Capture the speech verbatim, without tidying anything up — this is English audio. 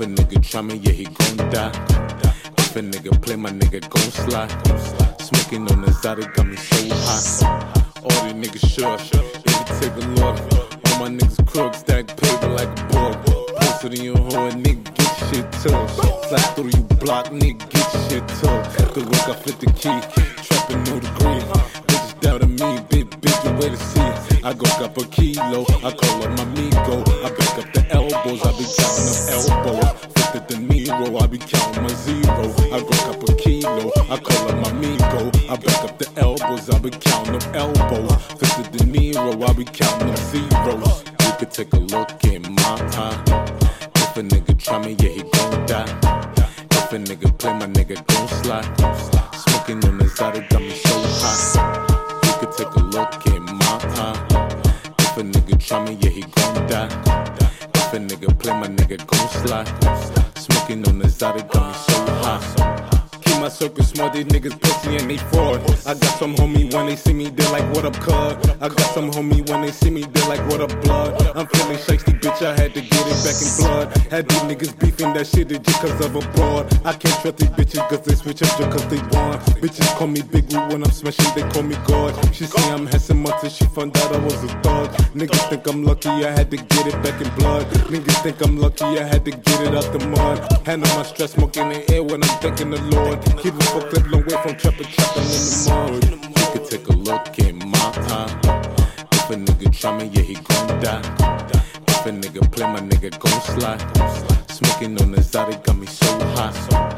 a nigga try me, yeah, he gon' die. If a nigga play, my nigga gon' slide. Smoking on the Zada got me so hot. All these niggas sure, if you take a look, all my niggas crooks stack paper like a book. Posted in your hoe, nigga get shit took. Flash through you block, nigga get shit took. The work I fit the key, trapping no degree. Bitches down to me, big bitch, you wait to see. I go up a kilo, I call up my Migo. I back up the elbows, I be counting up elbows. Fifth the Nero, I be counting my zero. I go up a kilo, I call up my Migo. I back up the elbows, I be counting up elbows. Fifth the Nero, I be counting up zeros. You could take a look in my eye. If a nigga try me, yeah, he gon' die. If a nigga play, my nigga gon' slide. Smoking on the Zada got me so hot. You could take a look in my eye. If a nigga try me, yeah, he gon' die. If a nigga play, my nigga gon' slide. Smoking on the Zada got me so hot. Keep my circle small, these niggas pussy and they fraud. I got some homie when they see me, they like, what up, cuz? I got some homie when they see me, they like, what up, blood? I'm feeling shiesty, bitch, I had to get it back in blood. Had these niggas beefing that shit just cause of a broad. I can't trust these bitches cause they switch up just cause they want. Bitches call me Big Woo when I'm smashing, they call me God. She say I'm handsome until she found out I was a thug. Niggas think I'm lucky, I had to get it back in blood. Niggas think I'm lucky, I had to get it out the mud. Handle my stress, smoking the air when I'm thanking the Lord. Keep a fuck clip long way from trapping, trapping in the mud. You could take a look in my eye. If a nigga try me, yeah, he gon' die. If a nigga play, my nigga gon' slide. Smoking on the Zada got me so hot.